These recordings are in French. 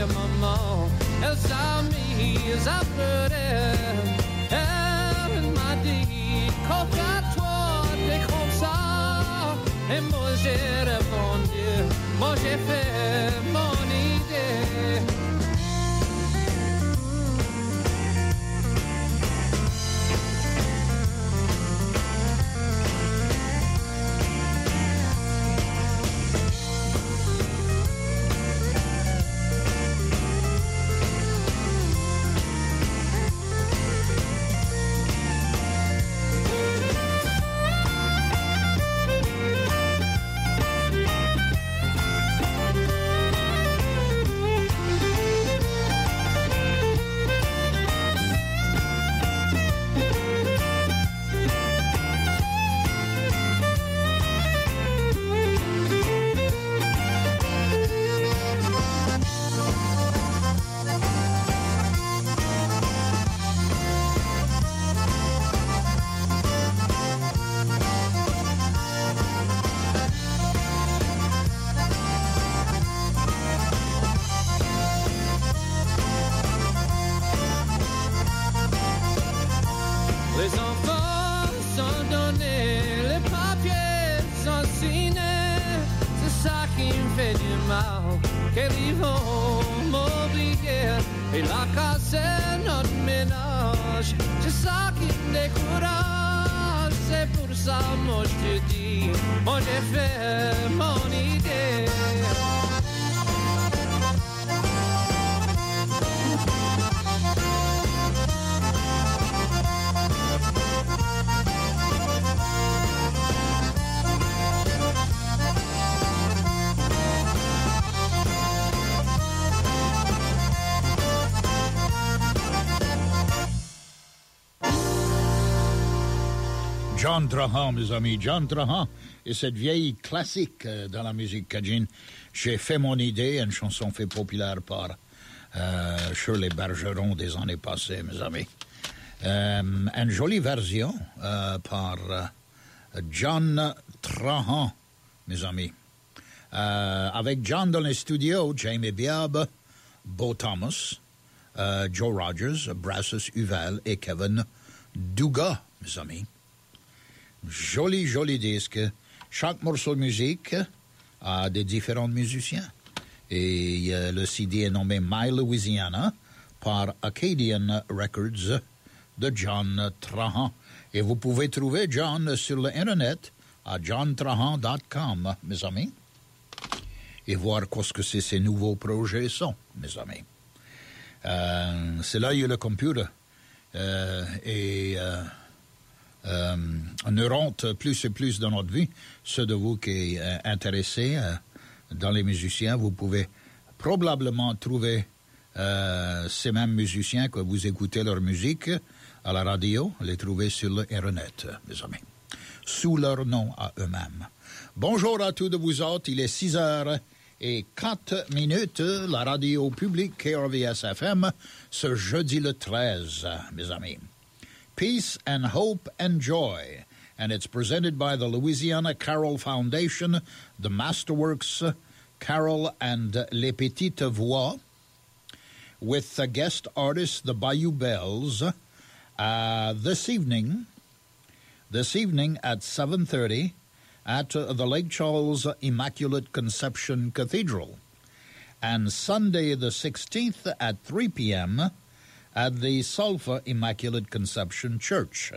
maman, elle s'est mise à pleurer. Elle m'a dit, couvre-toi, t'es comme ça. Et moi j'ai répondu, moi j'ai fait mon idée. Les enfants sont donnés, les papiers sont signés. C'est ça qui me fait du mal, qu'ils vont m'oublier. Et la casse notre ménage, c'est ça qui me décourage. C'est pour ça, moi je te dis, moi j'ai fait mon idée. John Trahan, mes amis, John Trahan et cette vieille classique dans la musique cajun. J'ai fait mon idée, une chanson faite populaire par Shirley Bergeron des années passées, mes amis. Une jolie version par John Trahan, mes amis. Avec John dans les studios, Jamie Biab, Bo Thomas, Joe Rogers, Brassus Huvel et Kevin Duga, mes amis. Joli, joli disque. Chaque morceau de musique a des différents musiciens. Et le CD est nommé My Louisiana par Acadian Records de John Trahan. Et vous pouvez trouver John sur l'internet à johntrahan.com, mes amis. Et voir ce que ces nouveaux projets sont, mes amis. C'est là où il y a le computer. On rentre plus et plus dans notre vie. Ceux de vous qui êtes intéressés dans les musiciens, vous pouvez probablement trouver ces mêmes musiciens que vous écoutez leur musique à la radio, les trouver sur l'internet, mes amis, sous leur nom à eux-mêmes. Bonjour à tous de vous autres, il est 6h04, la radio publique KRVS-FM, ce jeudi le 13, mes amis. Peace and Hope and Joy, and it's presented by the Louisiana Carol Foundation, the Masterworks Carol and Les Petites Voix, with the guest artist, the Bayou Bells, this evening at 7:30 at the Lake Charles Immaculate Conception Cathedral, and Sunday the 16th at 3 p.m., at the Sulphur Immaculate Conception Church.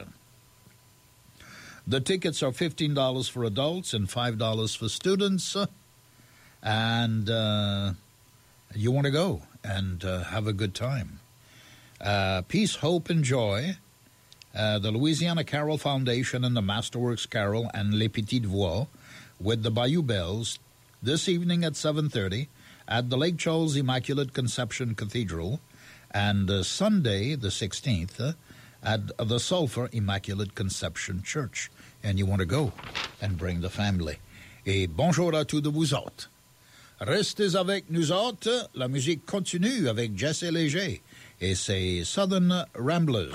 The tickets are $15 for adults and $5 for students. And you want to go and have a good time. Peace, Hope, and Joy, the Louisiana Carol Foundation and the Masterworks Carol and Les Petites Voix with the Bayou Bells this evening at 7:30 at the Lake Charles Immaculate Conception Cathedral, and Sunday, the 16th, at the Sulphur Immaculate Conception Church. And you want to go and bring the family. Et bonjour à tous de vous autres. Restez avec nous autres. La musique continue avec Jesse Léger et ses Southern Ramblers.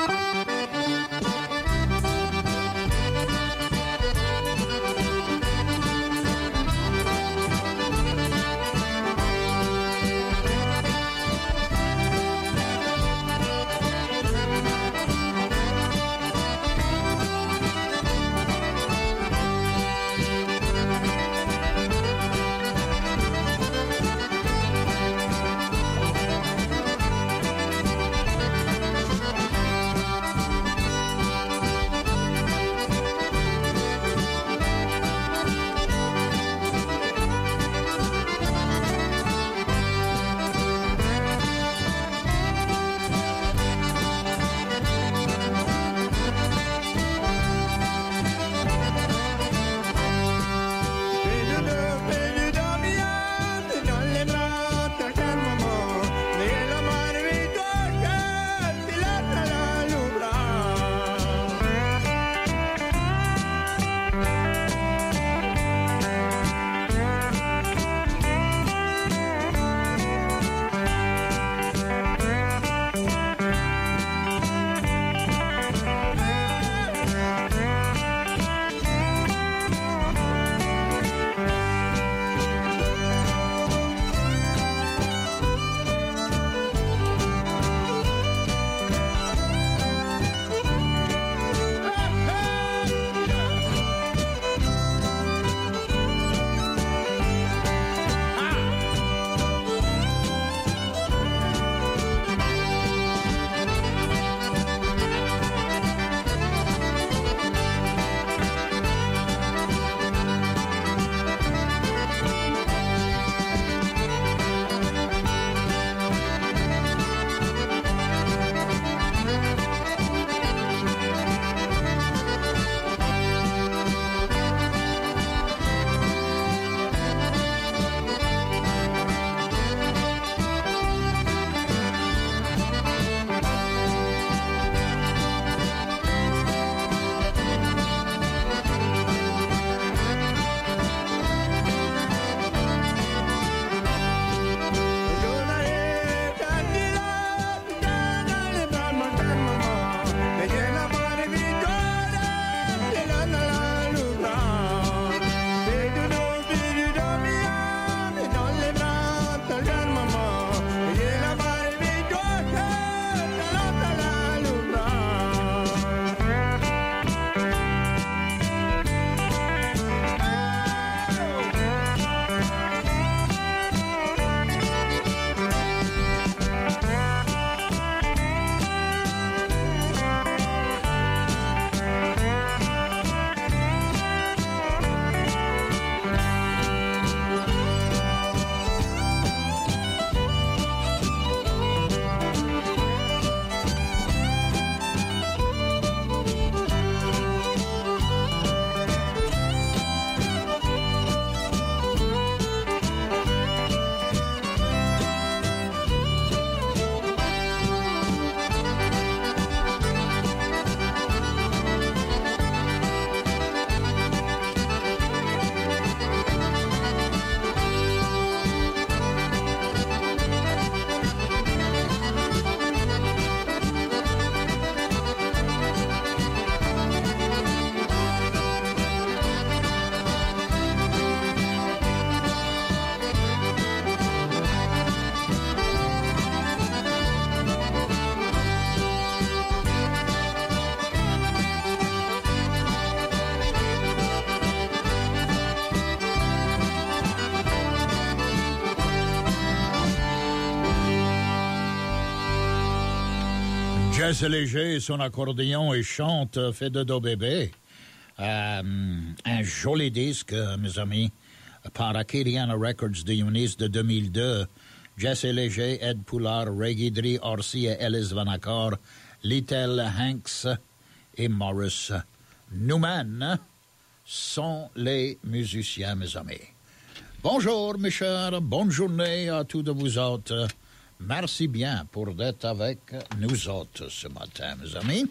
Jesse Léger, son accordéon et chante fait de do bébé. Un joli disque, mes amis, par Acadiana Records de Eunice de 2002. Jesse Léger, Ed Poulard, Ray Guidry, Orsi et Ellis Vanacore, Little Hanks et Morris Newman sont les musiciens, mes amis. Bonjour, mes chers, bonne journée à tous de vous autres. Merci bien pour d'être avec nous autres ce matin, mes amis.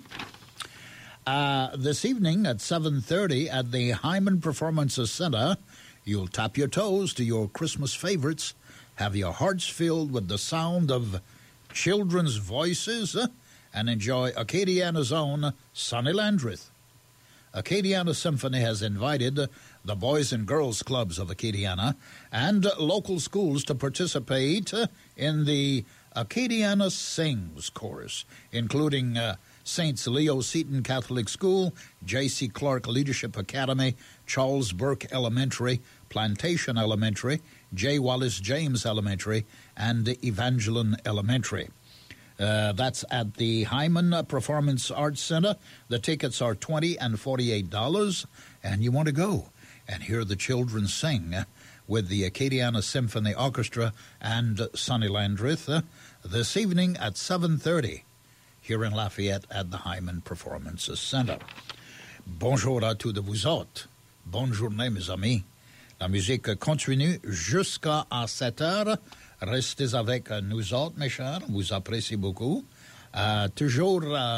This evening at 7:30 at the Hyman Performance Center, you'll tap your toes to your Christmas favorites, have your hearts filled with the sound of children's voices, and enjoy Acadiana's own Sonny Landreth. Acadiana Symphony has invited the Boys and Girls Clubs of Acadiana and local schools to participate in the Acadiana Sings Chorus, including St. Leo Seton Catholic School, J.C. Clark Leadership Academy, Charles Burke Elementary, Plantation Elementary, J. Wallace James Elementary, and Evangeline Elementary. That's at the Hyman Performance Arts Center. The tickets are $20 and $48, and you want to go and hear the children sing with the Acadiana Symphony Orchestra and Sonny Landreth this evening at 7:30 here in Lafayette at the Hyman Performance Center. Bonjour à tous de vous autres. Bonne journée, mes amis. La musique continue jusqu'à 7 heures. Restez avec nous autres, mes chers. On vous apprécie beaucoup. Toujours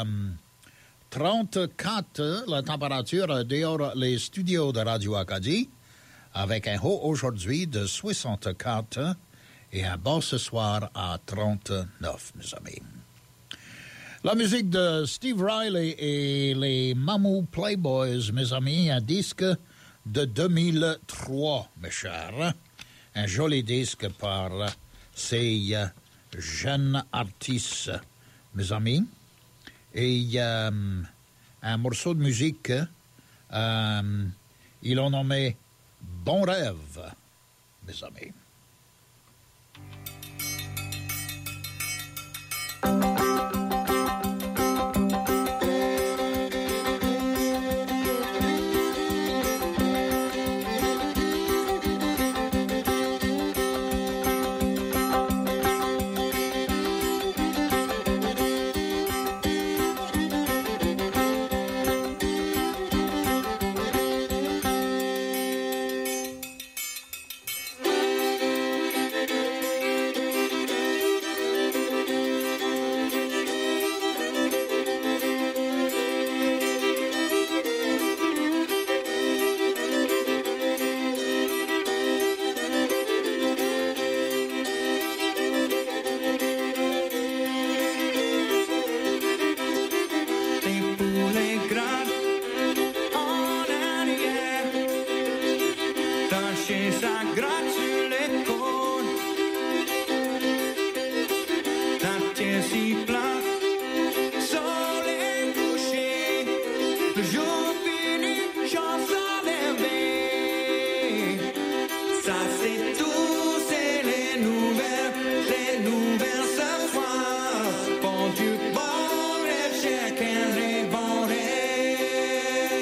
34, la température dehors les studios de Radio Acadie, avec un haut aujourd'hui de 64 et un bas ce soir à 39, mes amis. La musique de Steve Riley et les Mamou Playboys, mes amis, un disque de 2003, mes chers. Un joli disque par ces jeunes artistes, mes amis. Et un morceau de musique, ils l'ont nommé Bon Rêve, mes amis.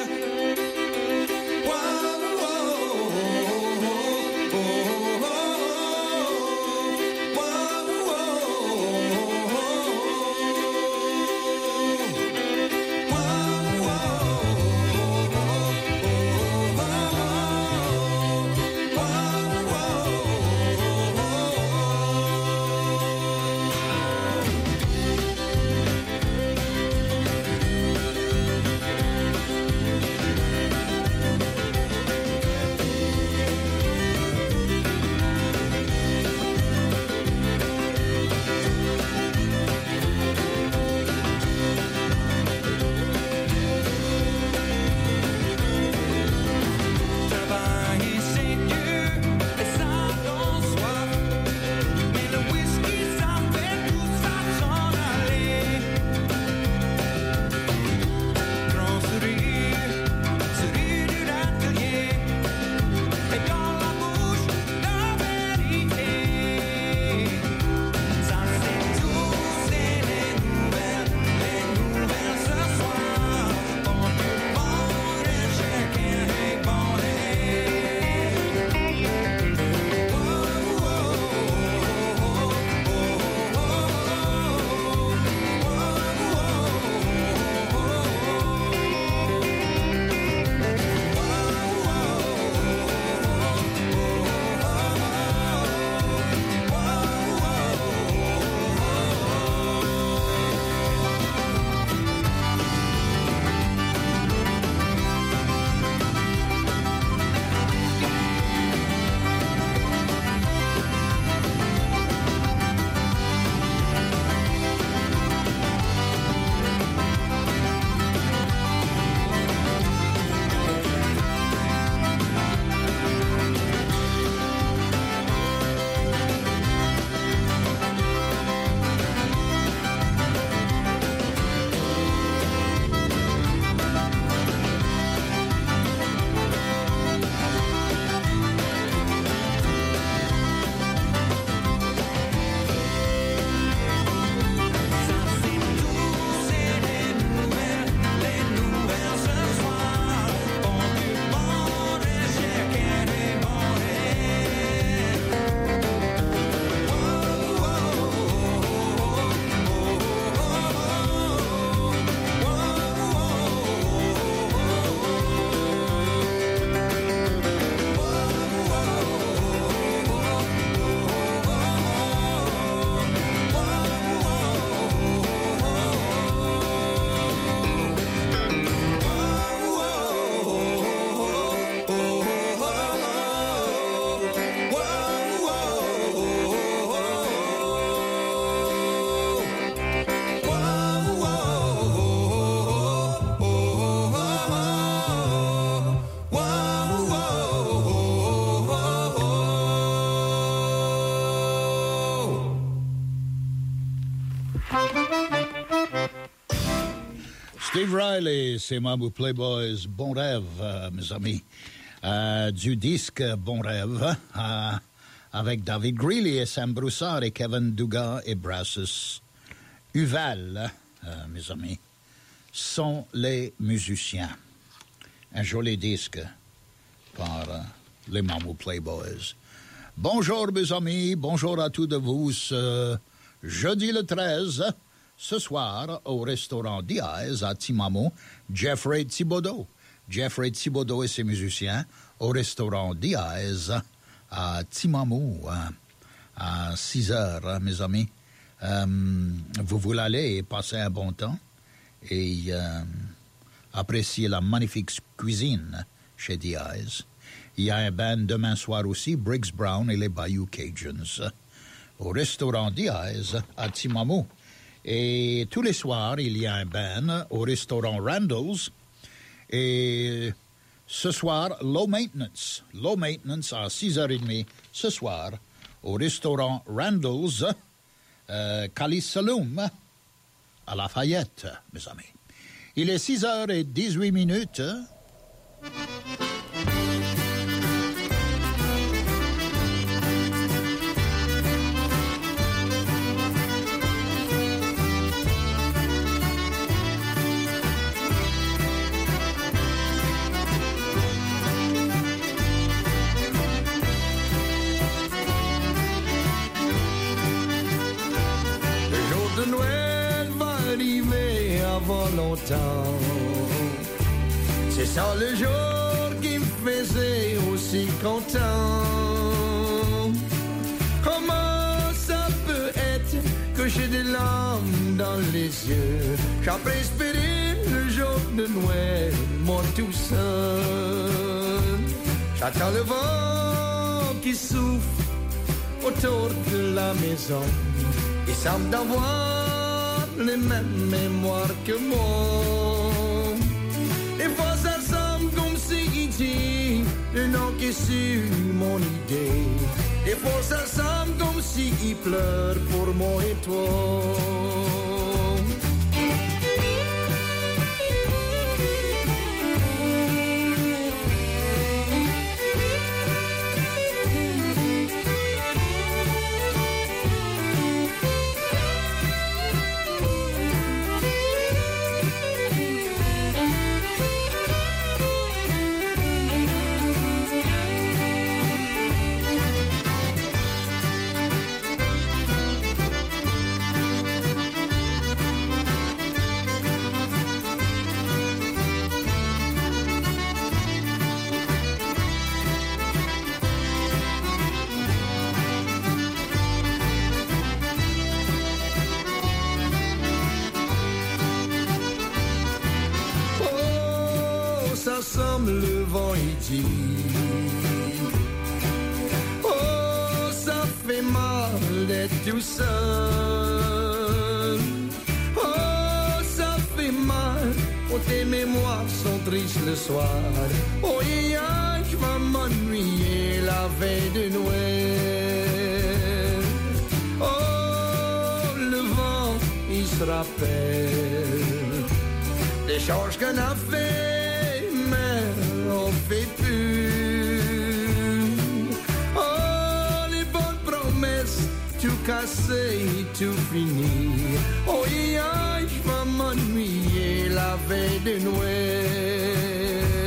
Oh, Steve Riley, c'est Mambo Playboys, Bon Rêve, mes amis. Du disque Bon Rêve, avec David Greeley et Sam Broussard et Kevin Dugas et Brassus Uval, mes amis, sont les musiciens. Un joli disque par les Mambo Playboys. Bonjour, mes amis, bonjour à tous de vous. Jeudi le 13, ce soir, au restaurant Diaz à Timamo, Jeffrey Thibodeau. Jeffrey Thibodeau et ses musiciens au restaurant Diaz à Timamo à 6 heures, mes amis. Vous voulez aller et passer un bon temps et apprécier la magnifique cuisine chez Diaz. Il y a un band demain soir aussi, Briggs Brown et les Bayou Cajuns, au restaurant Diaz à Timamo. Et tous les soirs, il y a un band au restaurant Randall's. Et ce soir, Low Maintenance à 6h30 ce soir, au restaurant Randall's, Calice Saloon, à Lafayette, mes amis. Il est 6h18. Longtemps. C'est ça le jour qui me faisait aussi content. Comment ça peut être que j'ai des larmes dans les yeux? J'aurais espéré le jour de Noël, moi tout seul. J'attends le vent qui souffle autour de la maison. Il semble d'avoir les mêmes mémoires que moi. Et fois ça semble comme si il dit le nom qui est sur mon idée. Et fois ça semble comme si il pleure pour moi et toi. Le vent il dit oh ça fait mal d'être tout seul. Oh ça fait mal oh tes mémoires sont tristes le soir. Oh yeah, je vais m'ennuyer la veille de Noël. Oh le vent il se rappelle des choses qu'on a fait. On fait plus. Oh, les bonnes promesses, tout cassé, tout fini. Oh, yeah, je vais m'ennuyer la veille de Noël.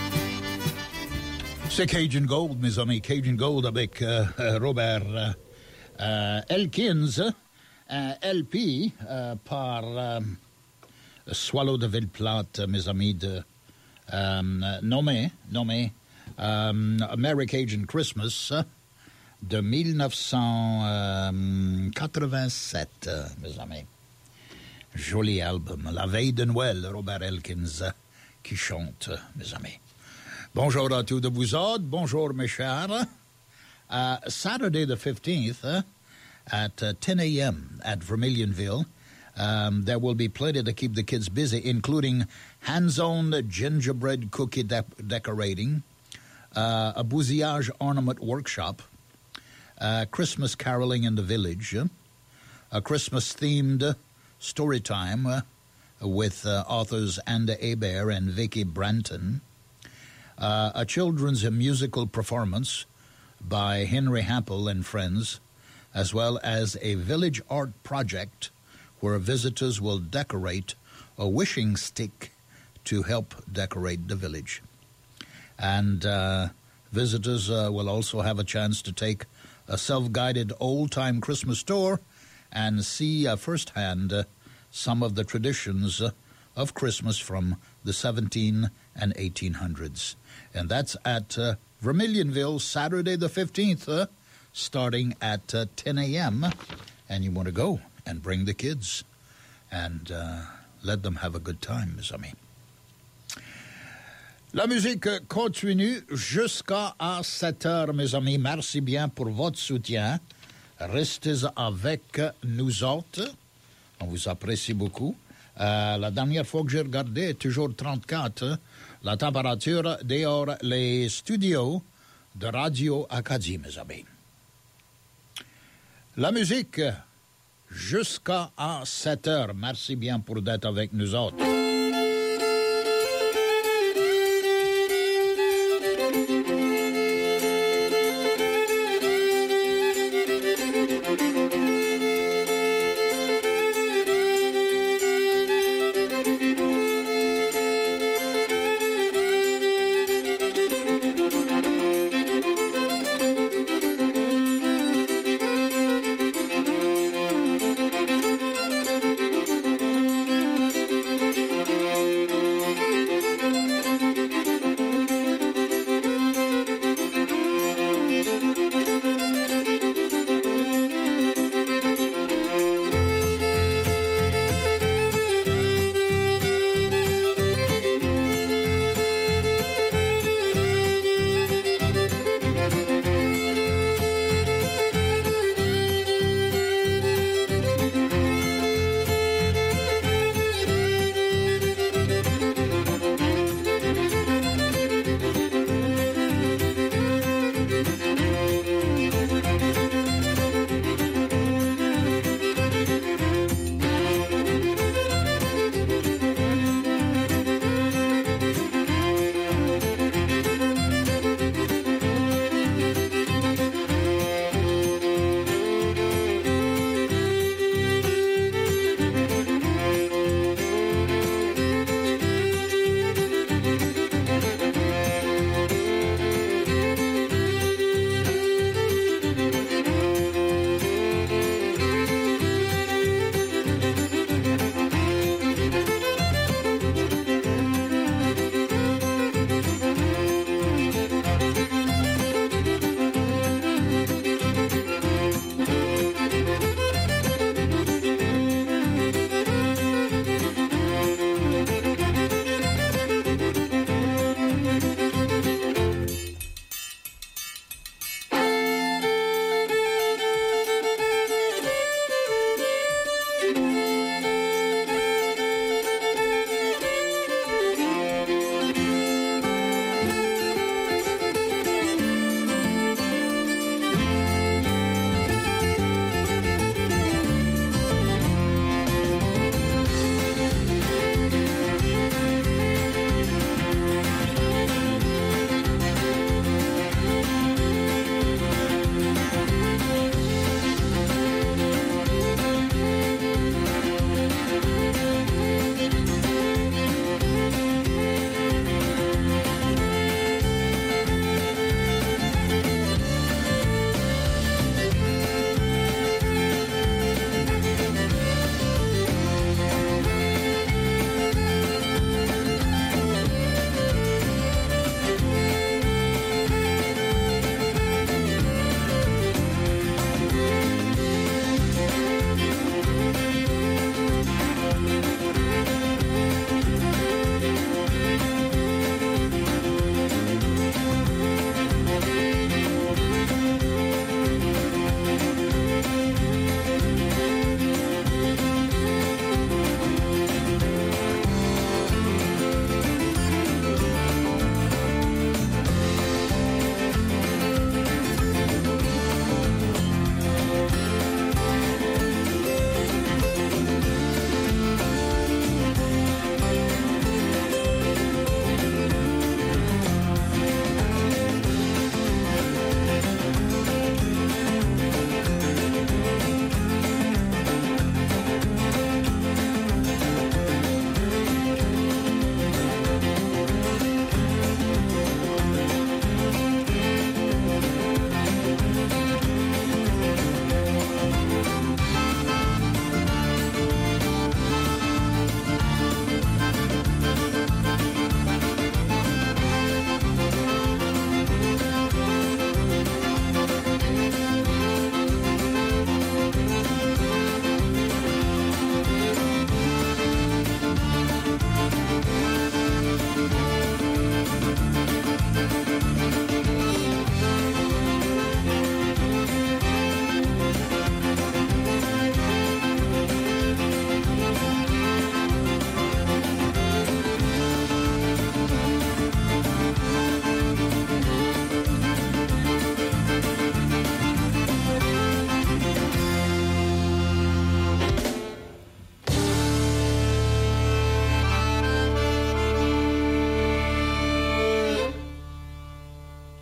C'est Cajun Gold, mes amis. Cajun Gold avec Robert Elkins, LP par Swallow de Villeplate, mes amis, nommé American Christmas de 1987, mes amis. Joli album, La veille de Noël, Robert Elkins qui chante, mes amis. Bonjour à tous de vous autres, bonjour mes chers. Saturday the 15th at 10 a.m. at Vermilionville, there will be plenty to keep the kids busy, including hands-on gingerbread cookie decorating, a bousillage ornament workshop, Christmas caroling in the village, a Christmas-themed story time with authors Anda Hebert and Vicky Branton, a children's musical performance by Henry Happel and friends, as well as a village art project where visitors will decorate a wishing stick to help decorate the village. And visitors will also have a chance to take a self-guided old-time Christmas tour and see firsthand some of the traditions of Christmas from the 17 and 1800s. And that's at Vermilionville, Saturday the 15th, starting at 10 a.m. And you want to go and bring the kids and let them have a good time, mes amis. La musique continue jusqu'à 7 heures, mes amis. Merci bien pour votre soutien. Restez avec nous autres. On vous apprécie beaucoup. La dernière fois que j'ai regardé, toujours 34, la température dehors les studios de Radio Acadie, mes amis. La musique jusqu'à 7 heures. Merci bien pour d'être avec nous autres.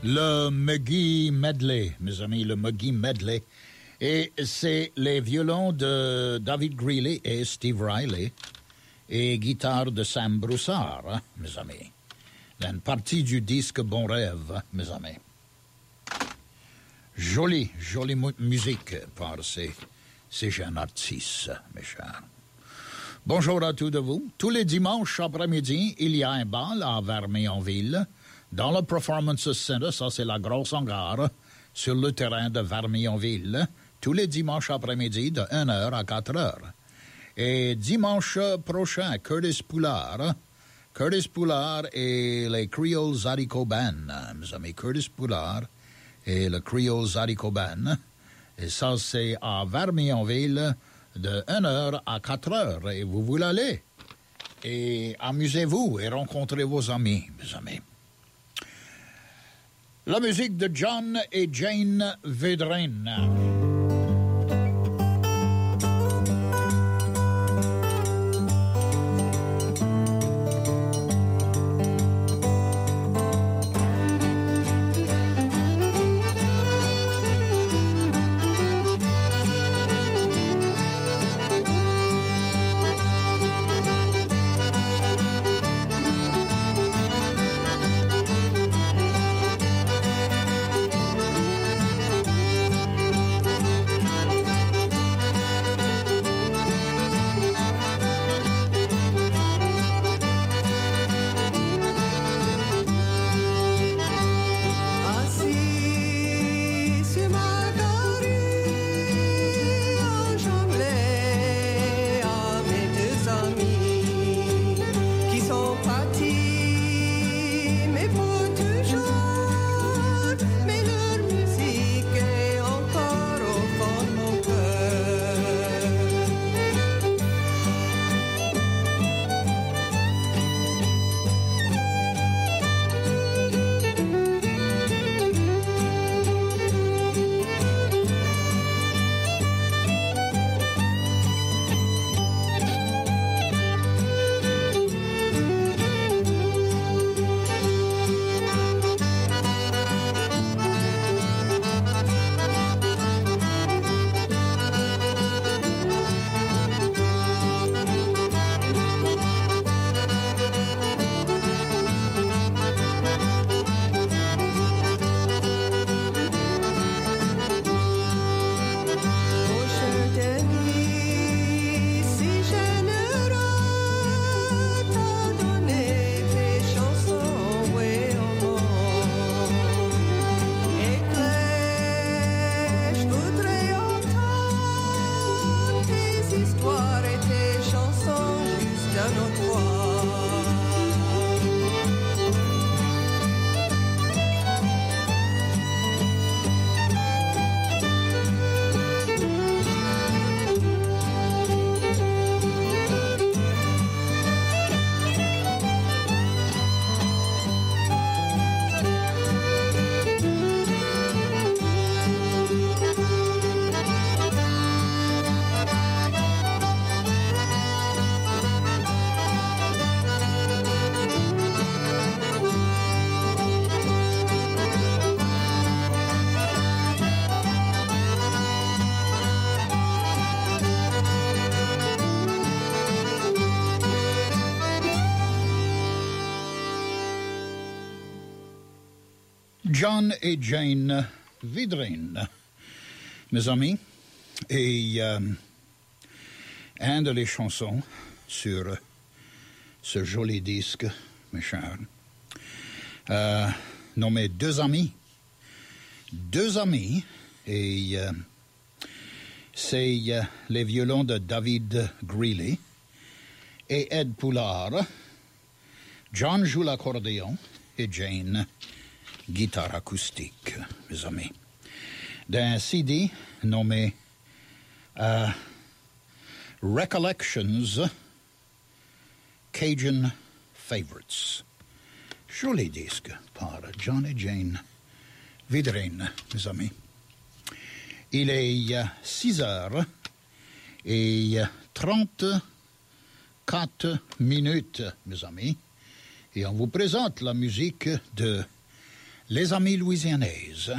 Le McGee Medley, mes amis, le McGee Medley. Et c'est les violons de David Greeley et Steve Riley et guitare de Sam Broussard, hein, mes amis. Une partie du disque Bon Rêve, mes amis. Jolie musique par ces jeunes artistes, mes chers. Bonjour à tous de vous. Tous les dimanches après-midi, il y a un bal à Vermilionville, dans le Performance Center, ça c'est la grosse hangar, sur le terrain de Vermilionville, tous les dimanches après-midi de 1h à 4h. Et dimanche prochain, Curtis Poulard et les Creole Zydeco Band, mes amis, Curtis Poulard et le Creole Zydeco Band. Et ça, c'est à Vermilionville de 1h à 4h. Et vous voulez aller. Et amusez-vous et rencontrez vos amis, mes amis. La musique de John et Jane Vedrine. John et Jane Vedrine, mes amis, et un de les chansons sur ce joli disque, mes chers, nommé Deux amis, et c'est les violons de David Greeley et Ed Poulard. John joue l'accordéon et Jane guitare acoustique, mes amis. D'un CD nommé Recollections Cajun Favorites. Joli disque par John et Jane Vedrine, mes amis. Il est 6h et 34 minutes, mes amis. Et on vous présente la musique de Les amis louisianaises.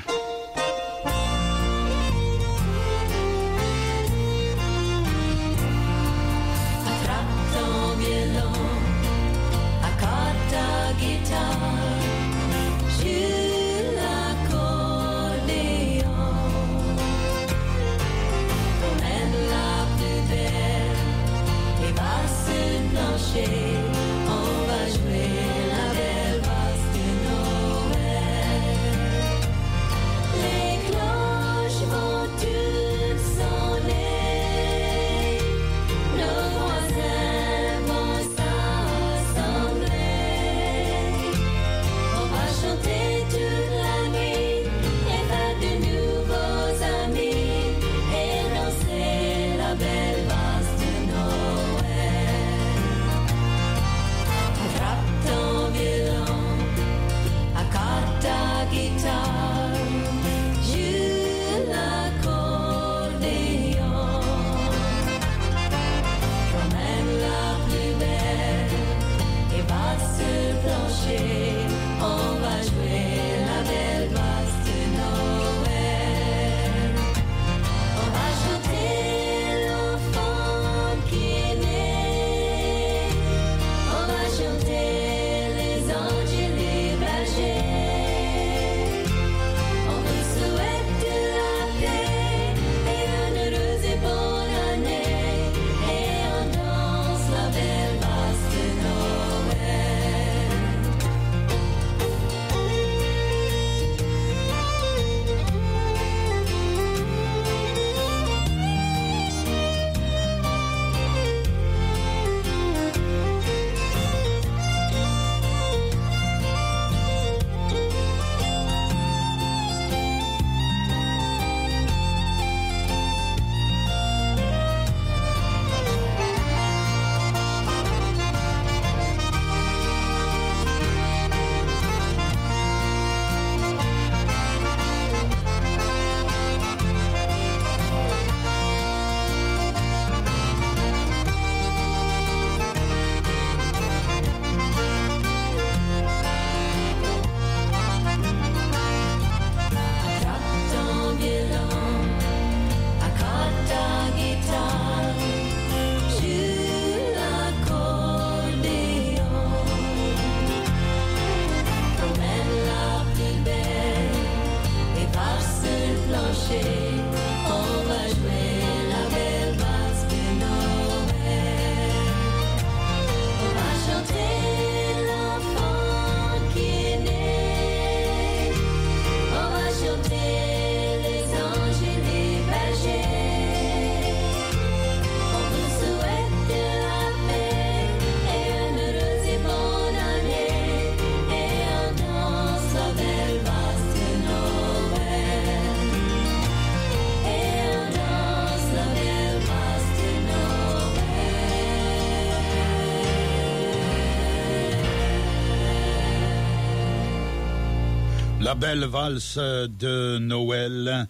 La belle valse de Noël,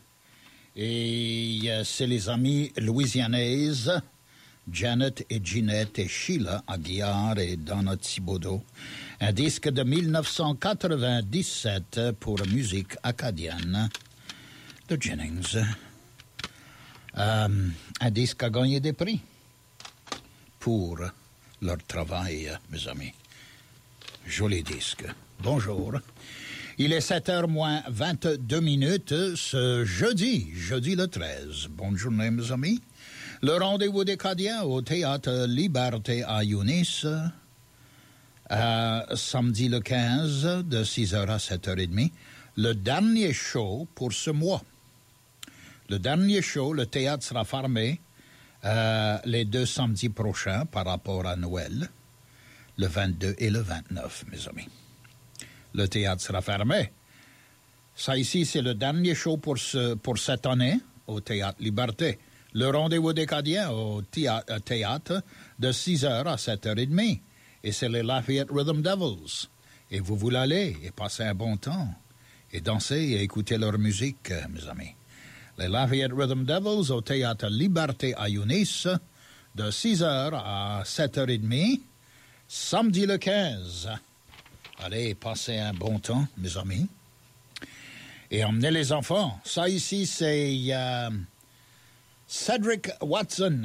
et c'est les amis louisianaises, Janet et Ginette et Sheila Aguiar et Donna Thibodeau. Un disque de 1997 pour musique acadienne de Jennings. Un disque a gagné des prix pour leur travail, mes amis. Joli disque. Bonjour. Il est 7h moins 22 minutes ce jeudi le 13. Bonne journée, mes amis. Le rendez-vous des Acadiens au Théâtre Liberté à Younis, samedi le 15, de 6h à 7h30. Le dernier show pour ce mois. Le dernier show, le théâtre sera fermé les 2 samedis prochains par rapport à Noël, le 22 et le 29, mes amis. Le théâtre sera fermé. Ça ici, c'est le dernier show pour cette année au Théâtre Liberté. Le rendez-vous des Acadiens au théâtre de 6h à 7h30. Et c'est les Lafayette Rhythm Devils. Et vous voulez aller et passer un bon temps et danser et écouter leur musique, mes amis. Les Lafayette Rhythm Devils au Théâtre Liberté à Younis de 6h à 7h30, samedi le 15. Allez, passez un bon temps, mes amis. et emmenez les enfants. Ça ici, c'est Cedric Watson.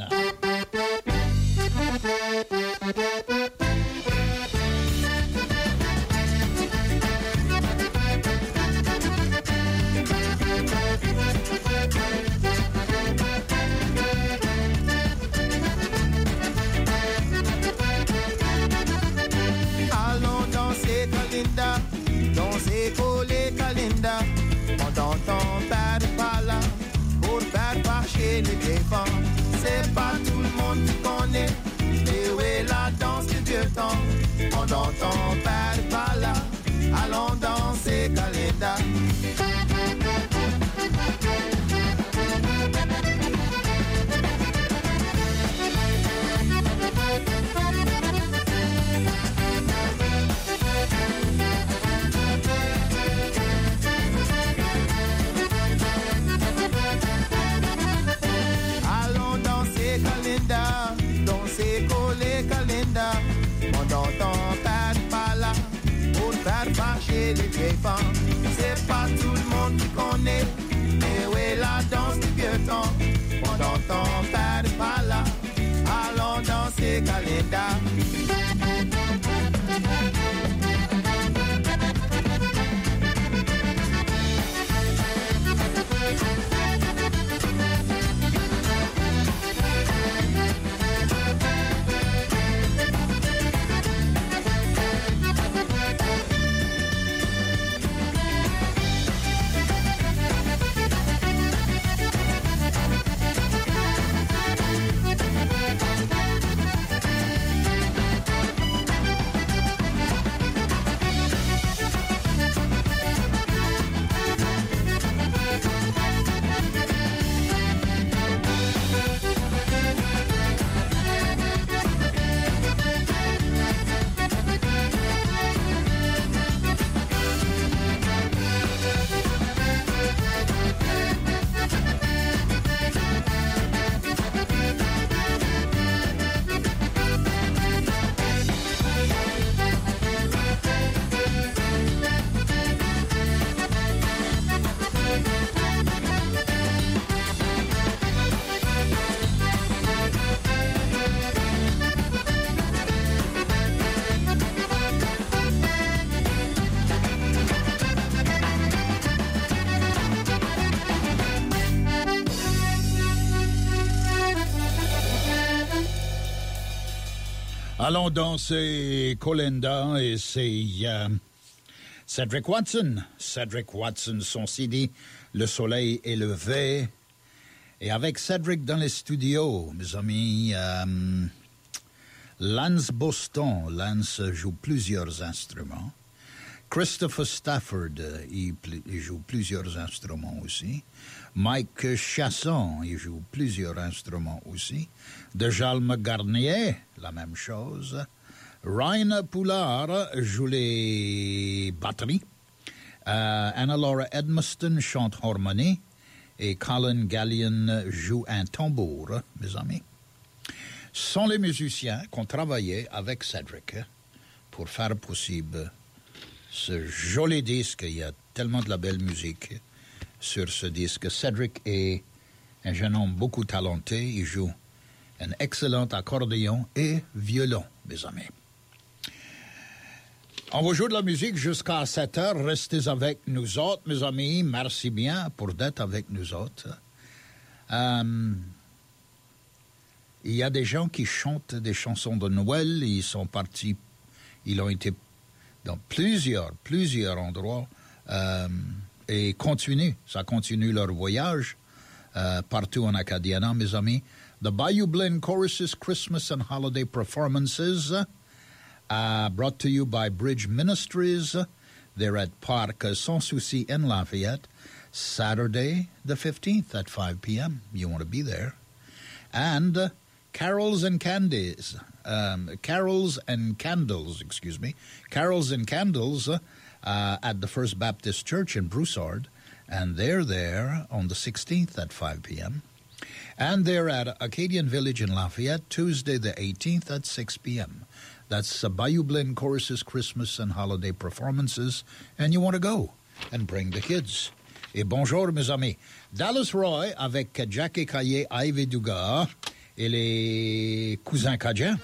Allons danser Kalinda, danser coller Kalinda. Pendant ton père est pas là pour faire marcher les vieilles femmes. C'est pas tout le monde qui connaît, et où est la danse du vieux temps. Pendant ton père est pas là, allons danser Kalinda. Allons danser Kalinda, danser coller Kalinda. Pendant ton père n'est pas là pour faire fâcher les vieilles femmes. C'est pas tout le monde qui connaît, mais où est la danse du vieux temps. Pendant ton père n'est pas là, allons danser Kalinda. Allons danser Kalinda et c'est Cedric Watson. Cedric Watson, son CD « Le soleil est levé ». Et avec Cedric dans les studios, mes amis, Lance Boston. Lance joue plusieurs instruments. Christopher Stafford, il joue plusieurs instruments aussi. Mike Chasson, il joue plusieurs instruments aussi. Dejalme Garnier, la même chose. Ryan Poulard joue les batteries. Anna-Laura Edmiston chante harmonie. Et Colin Gallion joue un tambour, mes amis. Ce sont les musiciens qui ont travaillé avec Cedric pour faire possible ce joli disque. Il y a tellement de la belle musique sur ce disque. Cedric est un jeune homme beaucoup talenté. Il joue un excellent accordéon et violon, mes amis. On va jouer de la musique jusqu'à 7 heures. Restez avec nous autres, mes amis. Merci bien pour d'être avec nous autres. Il y a des gens qui chantent des chansons de Noël. Ils sont partis, ils ont été dans plusieurs endroits et ça continue leur voyage partout en Acadiana, mes amis. The Bayou Blend Choruses Christmas and Holiday Performances brought to you by Bridge Ministries. They're at Parc Sans Souci in Lafayette, Saturday the 15th at 5 p.m. You want to be there. And Carols and Candles at the First Baptist Church in Broussard, and they're there on the 16th at 5 p.m. And they're at Acadian Village in Lafayette, Tuesday the 18th at 6 p.m. That's Bayou Blend Choruses Christmas and Holiday Performances, and you want to go and bring the kids. et bonjour mes amis. Dallas Roy avec Jackie Caillé, Ivy Dugas et les cousins Cajuns.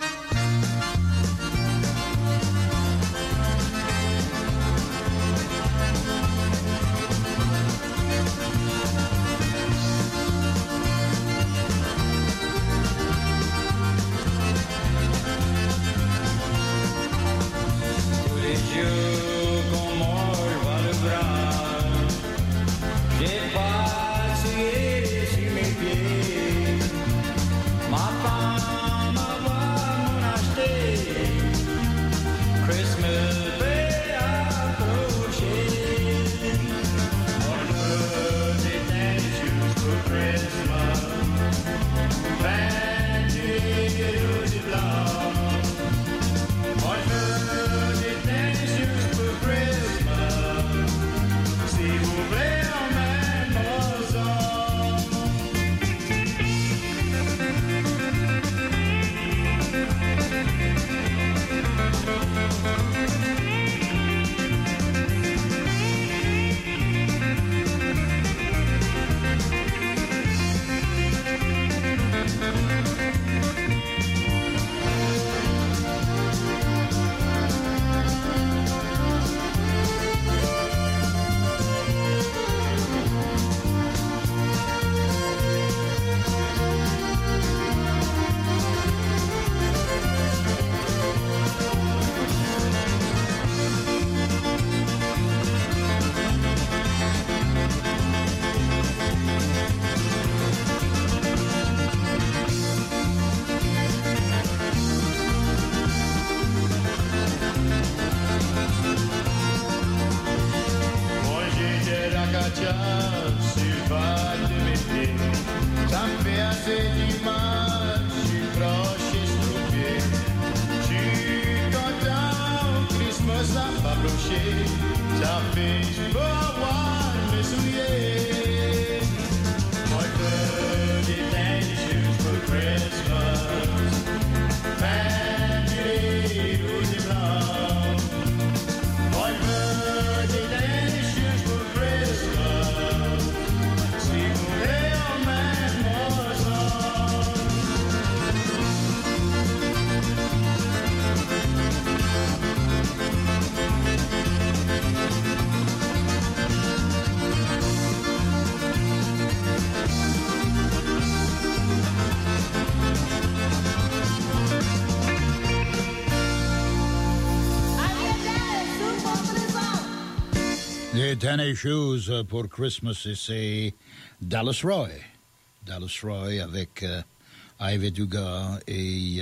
Les Tennis Shoes pour Christmas, et c'est Dallas Roy. Dallas Roy avec Ivy Dugas et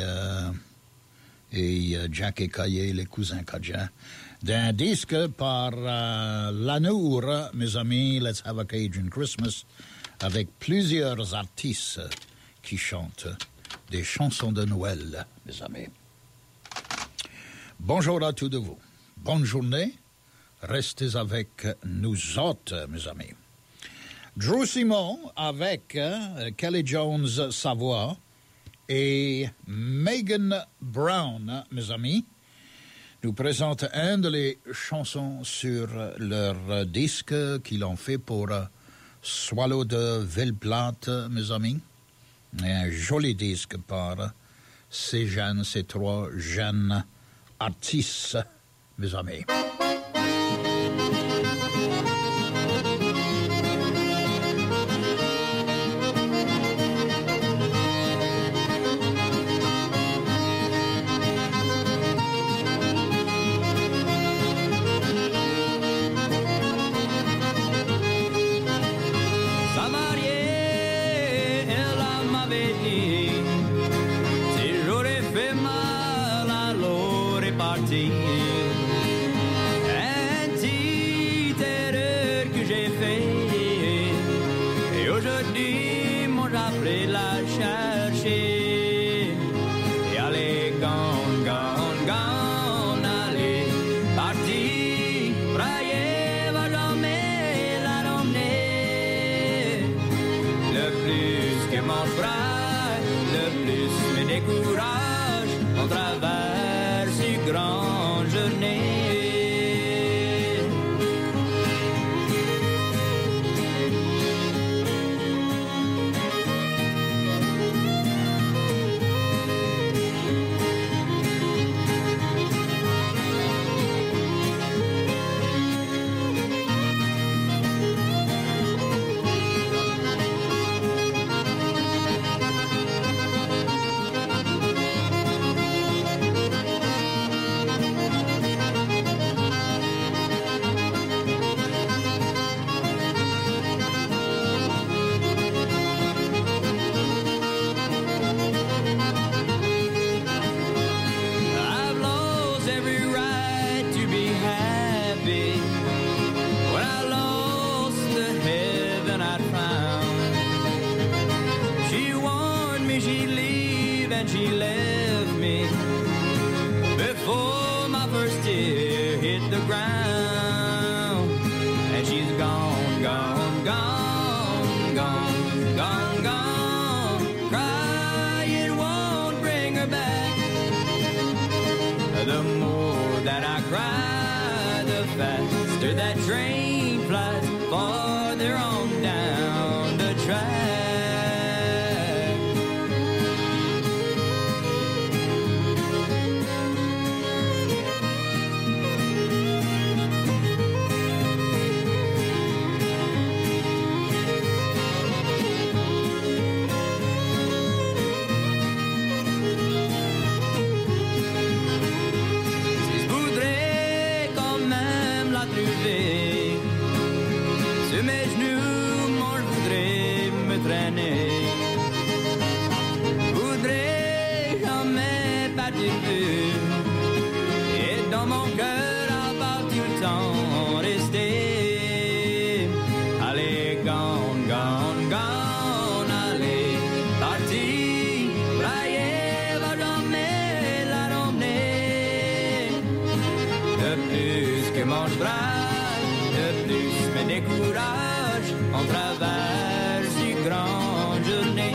Jackie Caillé, les cousins Cajuns. D'un disque par Lanour, mes amis, Let's Have a Cajun Christmas, avec plusieurs artistes qui chantent des chansons de Noël, mes amis. Bonjour à tous de vous. Bonne journée. Restez avec nous autres, mes amis. Drew Simon avec Kelly Jones, sa voix, et Megan Brown, mes amis, nous présentent un de les chansons sur leur disque qu'ils ont fait pour Swallow de Ville-Plate, mes amis. Et un joli disque par ces trois jeunes artistes, mes amis. the ground. And she's gone, gone, gone, gone, gone, gone. Crying won't bring her back. The more that I cry, the faster that train flies farther on down the track. Et dans mon cœur à part tout le temps resté. Allez, gone, gone, gone, allez, parti. Brailler va jamais la ramener. De plus que mon bras, de plus me décourage. On traverse une grande journée.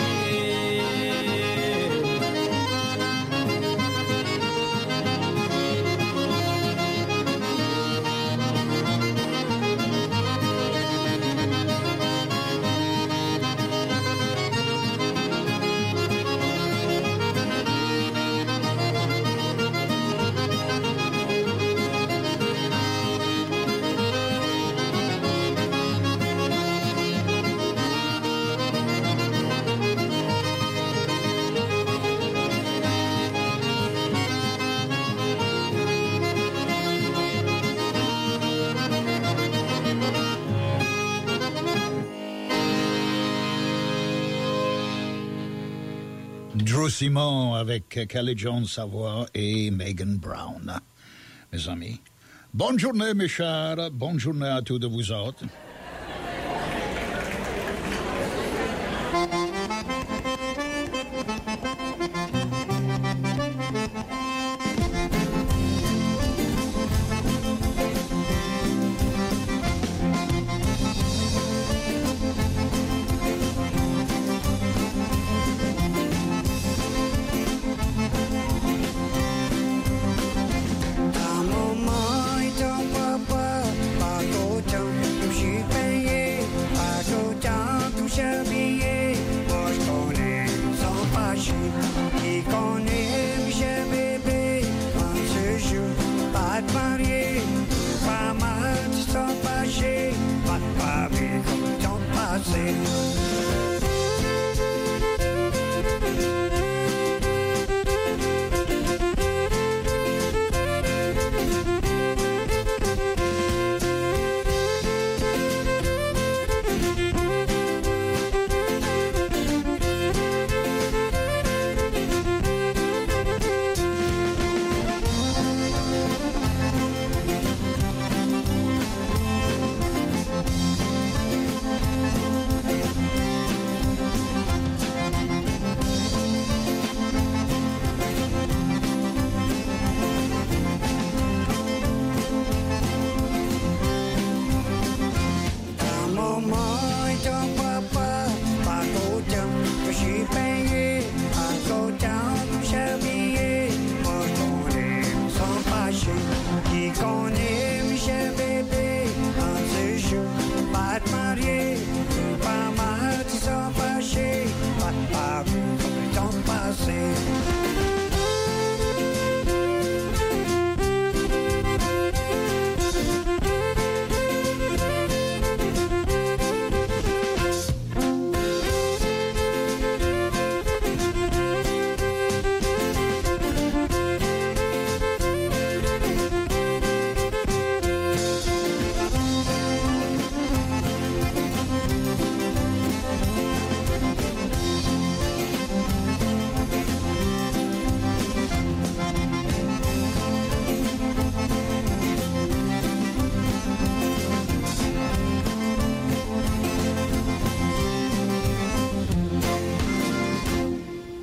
Drew Simon avec Kelly Jones sa voix et Megan Brown. Mes amis, bonne journée mes chers, bonne journée à tous de vous autres.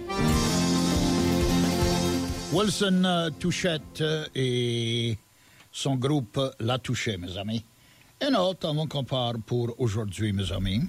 Wilson Touchette et son groupe l'a touché, mes amis. Et note avant qu'on part pour aujourd'hui, mes amis.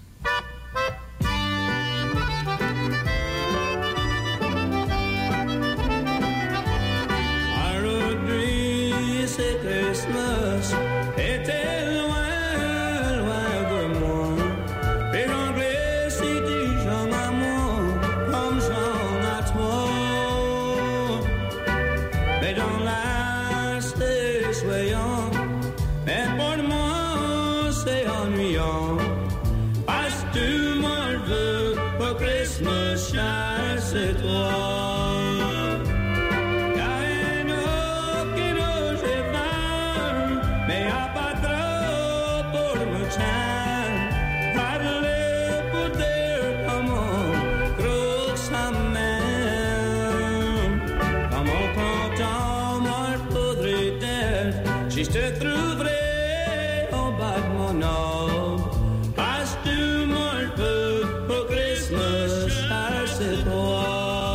Aujourd'hui, c'est Christmas, était loin, loin de moi. Et l'anglais, c'est dit, j'en ai moi, comme j'en ai toi. Mais dans l'air, c'est soyant, mais pour moi, c'est ennuyant. Parce que tout le monde veut, pour Christmas, cher, c'est toi. Je te trouverai au bas de mon ordre. Parce que tout mon peu pour Christmas, cher c'est toi.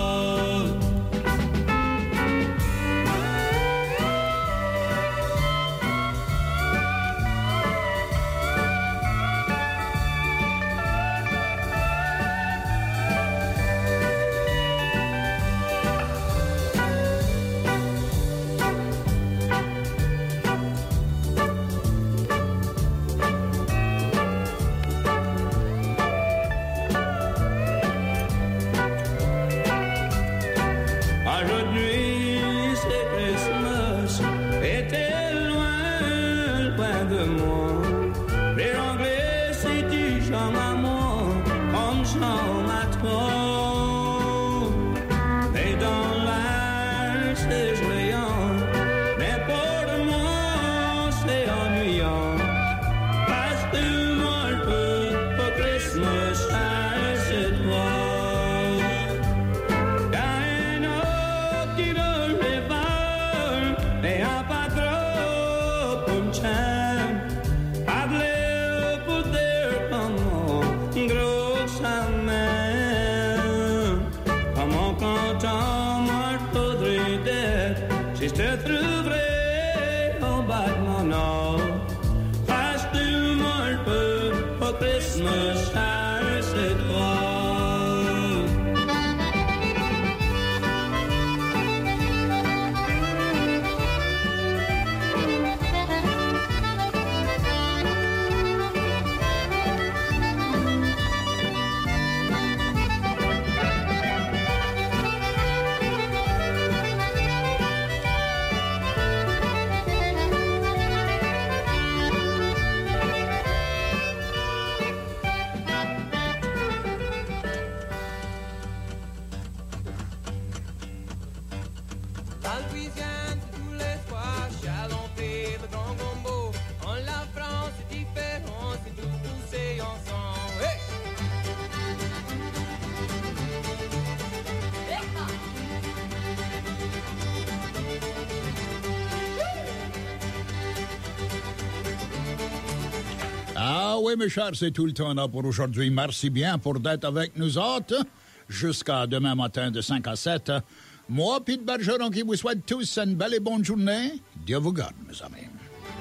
Je te trouverai au bas de mon ordre. Parce que tout mon peu pour Christmas, cher c'est toi. Ah oui, mes chers, c'est tout le temps là pour aujourd'hui. Merci bien pour d'être avec nous autres jusqu'à demain matin de 5 à 7. Moi, Pete Bergeron, qui vous souhaite tous une belle et bonne journée. Dieu vous garde, mes amis.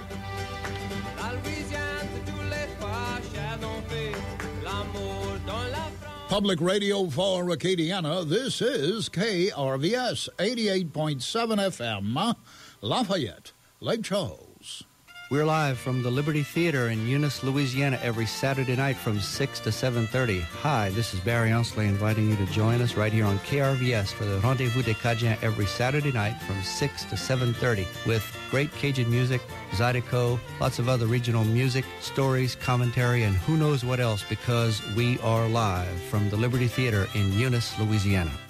Public Radio for Acadiana, this is KRVS 88.7 FM, Lafayette, Lake Charles. We're live from the Liberty Theater in Eunice, Louisiana, every Saturday night from 6 to 7:30. Hi, this is Barry Onsley inviting you to join us right here on KRVS for the Rendezvous des Cajuns every Saturday night from 6 to 7:30 with great Cajun music, Zydeco, lots of other regional music, stories, commentary, and who knows what else because we are live from the Liberty Theater in Eunice, Louisiana.